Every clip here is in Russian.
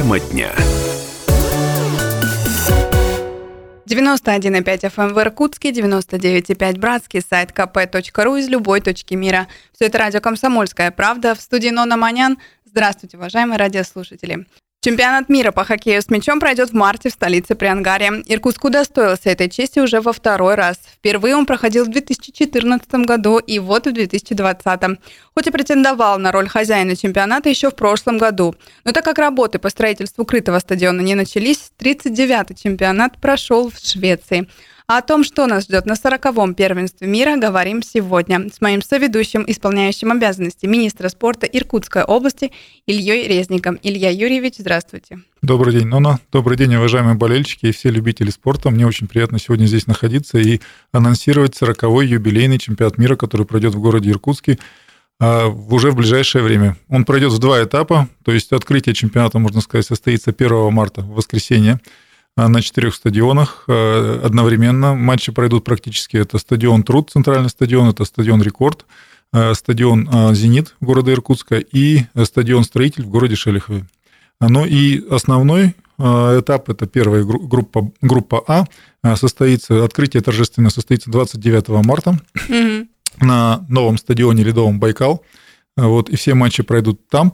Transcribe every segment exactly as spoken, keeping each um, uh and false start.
Тема дня. девяносто один и пять эф эм в Иркутске, девяносто девять и пять Братский, сайт ка пэ точка ру из любой точки мира. Все это радио «Комсомольская правда». В студии Нона Манян. Здравствуйте, уважаемые радиослушатели. Чемпионат мира по хоккею с мячом пройдет в марте в столице Приангария. Иркутск удостоился этой чести уже во второй раз. Впервые он проходил в две тысячи четырнадцатом году и вот в две тысячи двадцатом. Хоть и претендовал на роль хозяина чемпионата еще в прошлом году. Но так как работы по строительству крытого стадиона не начались, тридцать девятый чемпионат прошел в Швеции. А о том, что нас ждет на сороковом первенстве мира, говорим сегодня с моим соведущим, исполняющим обязанности министра спорта Иркутской области Ильей Резником. Илья Юрьевич, здравствуйте. Добрый день, Нона. Добрый день, уважаемые болельщики и все любители спорта. Мне очень приятно сегодня здесь находиться и анонсировать сороковой юбилейный чемпионат мира, который пройдет в городе Иркутске уже в ближайшее время. Он пройдет в два этапа, то есть открытие чемпионата, можно сказать, состоится первого марта, в воскресенье, на четырех стадионах одновременно. Матчи пройдут практически. Это стадион Труд, центральный стадион, это стадион Рекорд, стадион Зенит города Иркутска и стадион Строитель в городе Шелихове. Ну и основной этап, это первая группа, группа А, состоится, открытие торжественно состоится двадцать девятого марта mm-hmm. на новом стадионе ледовом Байкал. Вот, и все матчи пройдут там,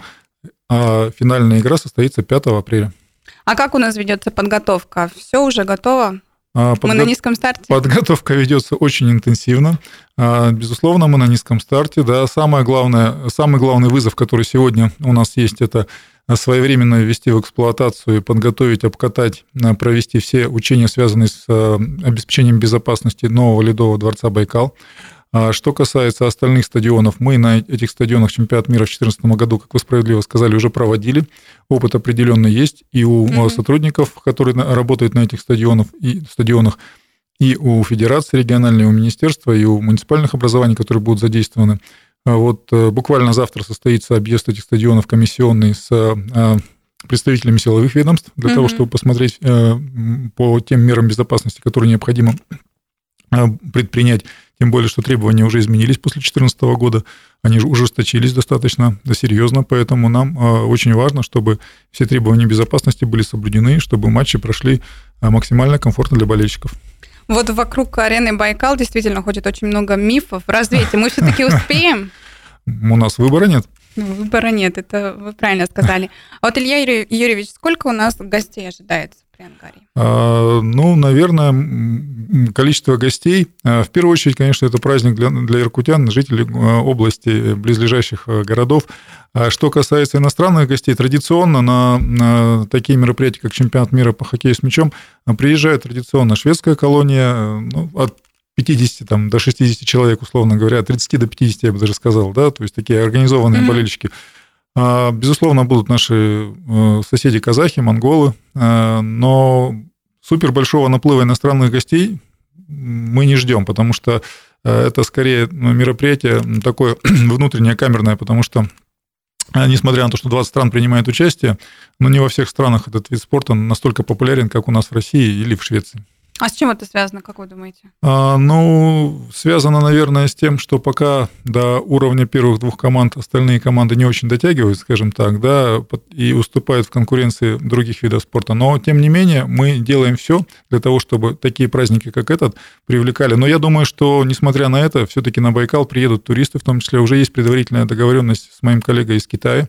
а финальная игра состоится пятого апреля. А как у нас ведется подготовка? Все уже готово? Подго... Мы на низком старте? Подготовка ведется очень интенсивно. Безусловно, мы на низком старте. Да, самое главное, самый главный вызов, который сегодня у нас есть, это своевременно ввести в эксплуатацию, подготовить, обкатать, провести все учения, связанные с обеспечением безопасности нового ледового дворца Байкал. Что касается остальных стадионов, мы на этих стадионах чемпионат мира в две тысячи четырнадцатом году, как вы справедливо сказали, уже проводили. Опыт определенный есть и у mm-hmm. сотрудников, которые работают на этих стадионах, и стадионах, и у федерации региональной, и у министерства, и у муниципальных образований, которые будут задействованы. Вот буквально завтра состоится объезд этих стадионов комиссионный с представителями силовых ведомств для mm-hmm. того, чтобы посмотреть по тем мерам безопасности, которые необходимо предпринять, тем более, что требования уже изменились после две тысячи четырнадцатого года, они же ужесточились достаточно серьезно, поэтому нам очень важно, чтобы все требования безопасности были соблюдены, чтобы матчи прошли максимально комфортно для болельщиков. Вот вокруг арены Байкал действительно ходит очень много мифов. Развейте, мы все-таки успеем? У нас выбора нет. Выбора нет, это вы правильно сказали. А вот, Илья Юрьевич, сколько у нас гостей ожидается в Приангарии? А, ну, наверное, количество гостей. В первую очередь, конечно, это праздник для, для иркутян, жителей области, близлежащих городов. А что касается иностранных гостей, традиционно на, на такие мероприятия, как чемпионат мира по хоккею с мячом, приезжает традиционно шведская колония, ну, от пятидесяти там, до шестидесяти человек, условно говоря, от тридцати до пятидесяти, я бы даже сказал, да, то есть такие организованные mm-hmm. болельщики. Безусловно, будут наши соседи-казахи, монголы, но супер большого наплыва иностранных гостей мы не ждем, потому что это скорее мероприятие такое внутреннее, камерное, потому что, несмотря на то, что двадцать стран принимают участие, но не во всех странах этот вид спорта настолько популярен, как у нас в России или в Швеции. А с чем это связано, как вы думаете? А, ну, связано, наверное, с тем, что пока до уровня первых двух команд остальные команды не очень дотягивают, скажем так, да, и уступают в конкуренции других видов спорта. Но, тем не менее, мы делаем все для того, чтобы такие праздники, как этот, привлекали. Но я думаю, что, несмотря на это, все-таки на Байкал приедут туристы, в том числе уже есть предварительная договоренность с моим коллегой из Китая,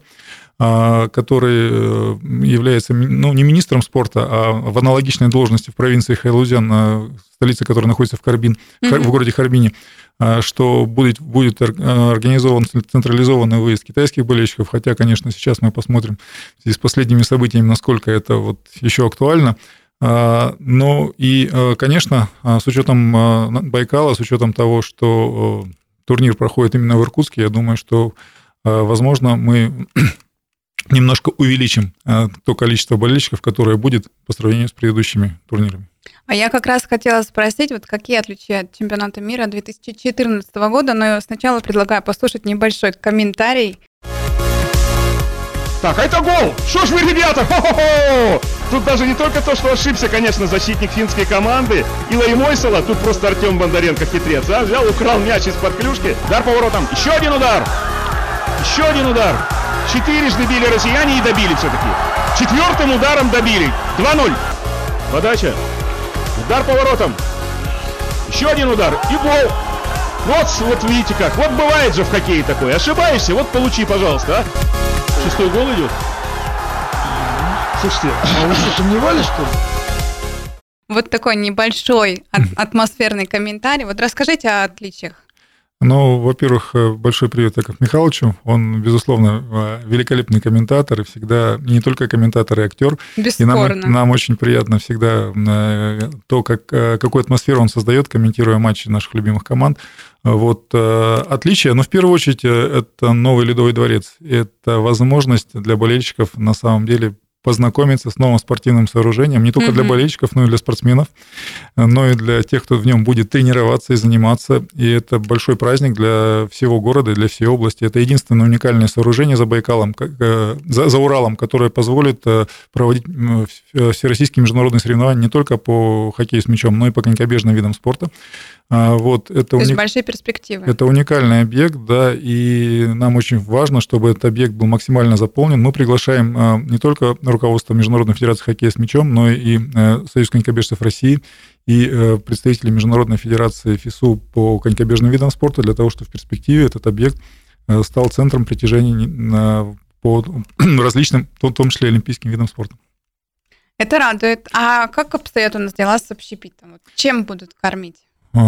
который является, ну, не министром спорта, а в аналогичной должности в провинции Хайлузян, столица которой находится в Харбин, mm-hmm. в городе Харбине, что будет, будет организован централизованный выезд китайских болельщиков, хотя, конечно, сейчас мы посмотрим в связи с последними событиями, насколько это вот еще актуально. Но и, конечно, с учетом Байкала, с учетом того, что турнир проходит именно в Иркутске, я думаю, что, возможно, мы немножко увеличим то количество болельщиков, которое будет по сравнению с предыдущими турнирами. А я как раз хотела спросить, вот какие отличия от чемпионата мира две тысячи четырнадцатого года, но сначала предлагаю послушать небольшой комментарий. Так, это гол! Что ж вы, ребята, хо-хо-хо! Тут даже не только то, что ошибся, конечно, защитник финской команды Илай Мойсала, тут просто Артем Бондаренко хитрец, а? Взял, украл мяч из-под клюшки, удар по воротам, еще один удар, еще один удар. Четырежды били россияне и добили все-таки. Четвертым ударом добили. два ноль. Подача. Удар поворотом. Еще один удар. И гол. Вот, вот видите как. Вот бывает же в хоккее такое. Ошибаешься, вот получи, пожалуйста. А? Шестой гол идет. Слушайте, а вы что, сомневались, что ли? Вот такой небольшой атмосферный комментарий. Вот расскажите о отличиях. Ну, во-первых, большой привет Якову Михайловичу. Он, безусловно, великолепный комментатор, и всегда не только комментатор, и актер. Бесспорно. И нам, нам очень приятно всегда то, как, какую атмосферу он создает, комментируя матчи наших любимых команд. Вот отличие, но в первую очередь это новый Ледовый дворец. Это возможность для болельщиков на самом деле познакомиться с новым спортивным сооружением, не только mm-hmm. для болельщиков, но и для спортсменов, но и для тех, кто в нем будет тренироваться и заниматься. И это большой праздник для всего города и для всей области. Это единственное уникальное сооружение за Байкалом, за, за Уралом, которое позволит проводить всероссийские международные соревнования не только по хоккею с мячом, но и по конькобежным видам спорта. Вот, это То есть уник... большие перспективы. Это уникальный объект, да, и нам очень важно, чтобы этот объект был максимально заполнен. Мы приглашаем не только руководство Международной Федерации хоккея с мячом, но и Союз конькобежцев России и представители Международной Федерации ФИСУ по конькобежным видам спорта для того, чтобы в перспективе этот объект стал центром притяжения по различным, в том числе олимпийским видам спорта. Это радует. А как обстоят у нас дела с общепитом? Чем будут кормить?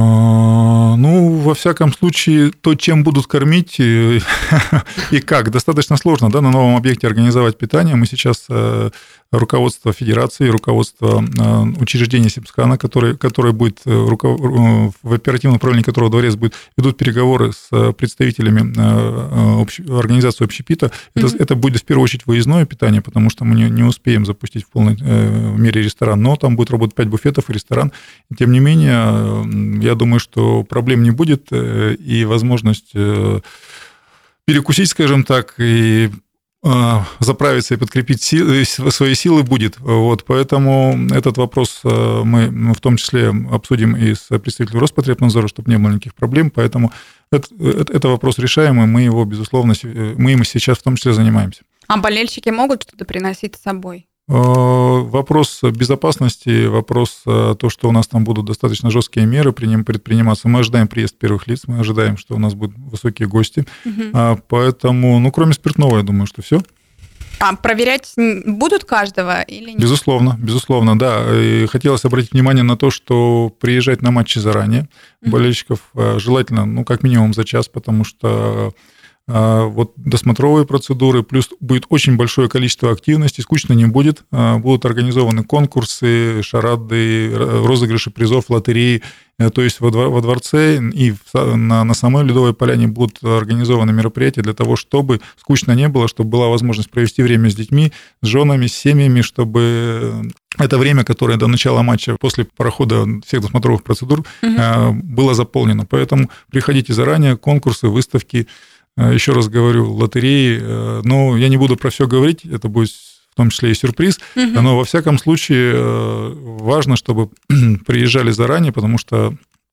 Ну, во всяком случае, то, чем будут кормить и, и как, достаточно сложно, да, на новом объекте организовать питание. Мы сейчас руководство Федерации, руководство учреждения Сибскана, которое, которое будет, в оперативном управлении которого дворец будет, ведут переговоры с представителями организации общепита. Это, mm-hmm. это будет в первую очередь выездное питание, потому что мы не, не успеем запустить в полной мере ресторан, но там будет работать пять буфетов и ресторан. И, тем не менее, я думаю, что проблем не будет, и возможность перекусить, скажем так, и заправиться и подкрепить силы, свои силы будет. Вот, поэтому этот вопрос мы в том числе обсудим и с представителем Роспотребнадзора, чтобы не было никаких проблем. Поэтому это, это вопрос решаемый, мы его, безусловно, мы им сейчас в том числе занимаемся. А болельщики могут что-то приносить с собой? Вопрос безопасности, вопрос то, что у нас там будут достаточно жесткие меры предприниматься. Мы ожидаем приезд первых лиц, мы ожидаем, что у нас будут высокие гости. Угу. Поэтому, ну, кроме спиртного, я думаю, что все. А проверять будут каждого или нет? Безусловно, безусловно, да. И хотелось обратить внимание на то, что приезжать на матчи заранее угу. болельщиков желательно, ну, как минимум за час, потому что вот досмотровые процедуры, плюс будет очень большое количество активностей, скучно не будет, будут организованы конкурсы, шарады, розыгрыши призов, лотереи, то есть во дворце и на, на самой Ледовой поляне будут организованы мероприятия для того, чтобы скучно не было, чтобы была возможность провести время с детьми, с женами, с семьями, чтобы это время, которое до начала матча, после прохода всех досмотровых процедур, угу. было заполнено. Поэтому приходите заранее, конкурсы, выставки, еще раз говорю, лотереи, но я не буду про все говорить, это будет в том числе и сюрприз, угу. но во всяком случае важно, чтобы приезжали заранее, потому что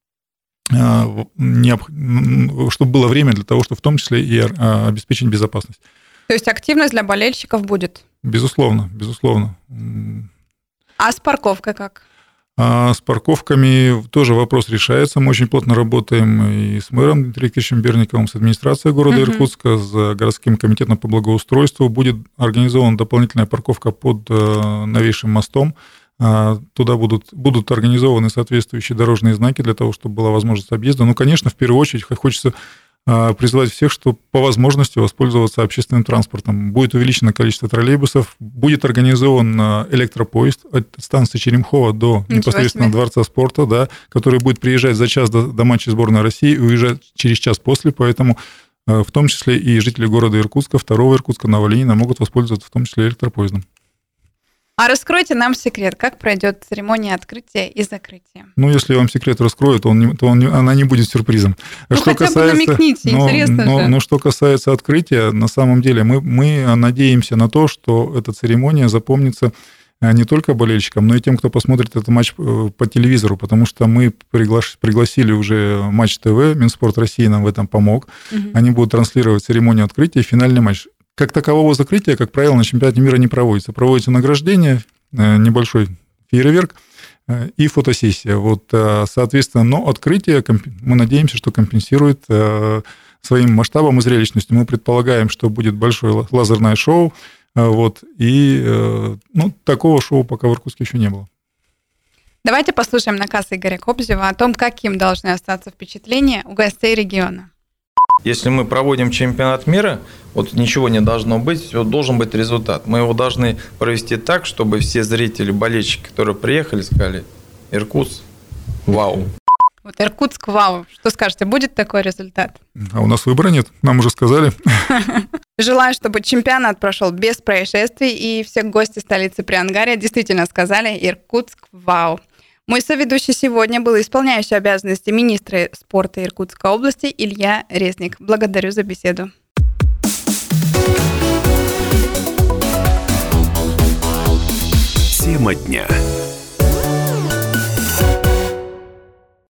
чтобы было время для того, чтобы в том числе и обеспечить безопасность. То есть активность для болельщиков будет? Безусловно, безусловно. А с парковкой как? А с парковками тоже вопрос решается. Мы очень плотно работаем и с мэром Дмитрием Викторовичем Берниковым, с администрацией города uh-huh. Иркутска, с городским комитетом по благоустройству. Будет организована дополнительная парковка под новейшим мостом. Туда будут, будут организованы соответствующие дорожные знаки для того, чтобы была возможность объезда. Ну, конечно, в первую очередь хочется призывать всех, что по возможности воспользоваться общественным транспортом. Будет увеличено количество троллейбусов, будет организован электропоезд от станции Черемхово до Ничего непосредственно себе. Дворца спорта, да, который будет приезжать за час до, до матча сборной России и уезжать через час после, поэтому в том числе и жители города Иркутска, второго Иркутска, Новоленина могут воспользоваться в том числе электропоездом. А раскройте нам секрет, как пройдет церемония открытия и закрытия? Ну, если я вам секрет раскрою, то, он не, то он не, она не будет сюрпризом. Ну, что хотя касается, бы намекните, но, интересно но, же. Но что касается открытия, на самом деле мы, мы надеемся на то, что эта церемония запомнится не только болельщикам, но и тем, кто посмотрит этот матч по телевизору, потому что мы пригла- пригласили уже Матч ТВ, Минспорт России нам в этом помог. Угу. Они будут транслировать церемонию открытия и финальный матч. как такового закрытия, как правило, на чемпионате мира не проводится. Проводится награждение, небольшой фейерверк и фотосессия. Вот, соответственно, но открытие, мы надеемся, что компенсирует своим масштабом и зрелищностью. Мы предполагаем, что будет большое лазерное шоу, вот, и ну, такого шоу пока в Иркутске еще не было. Давайте послушаем наказ Игоря Кобзева о том, каким должны остаться впечатления у гостей региона. Если мы проводим чемпионат мира, вот ничего не должно быть, вот должен быть результат. Мы его должны провести так, чтобы все зрители, болельщики, которые приехали, сказали: Иркутск, вау. Вот Иркутск, вау. Что скажете, будет такой результат? А у нас выбора нет, нам уже сказали. Желаю, чтобы чемпионат прошел без происшествий, и все гости столицы Приангария действительно сказали: Иркутск, вау. Мой соведущий сегодня был исполняющий обязанности министра спорта Иркутской области Илья Резник. Благодарю за беседу. Тема дня.